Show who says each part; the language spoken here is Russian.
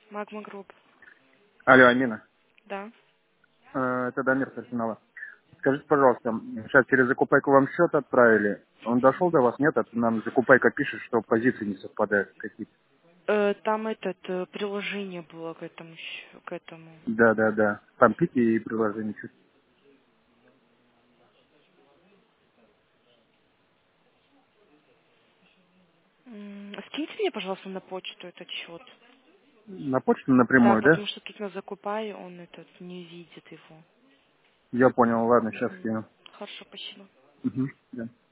Speaker 1: Магма Групп.
Speaker 2: Алло, Амина.
Speaker 1: Да.
Speaker 2: Это Дамир с Арсенала. Скажите, пожалуйста, сейчас через Закупайку вам счет отправили. Он дошел до вас? Нет? Нам Закупайка пишет, что позиции не совпадают какие-то.
Speaker 1: Там приложение было к этому.
Speaker 2: Да. Там пики и приложение чуть.
Speaker 1: Скиньте мне, пожалуйста, на почту этот счет.
Speaker 2: На почту
Speaker 1: Да,
Speaker 2: напрямую, да?
Speaker 1: потому что тут на Закупай он не видит его.
Speaker 2: Я понял, ладно, сейчас
Speaker 1: Мгм.
Speaker 2: скину.
Speaker 1: Хорошо, спасибо.
Speaker 2: Угу, да.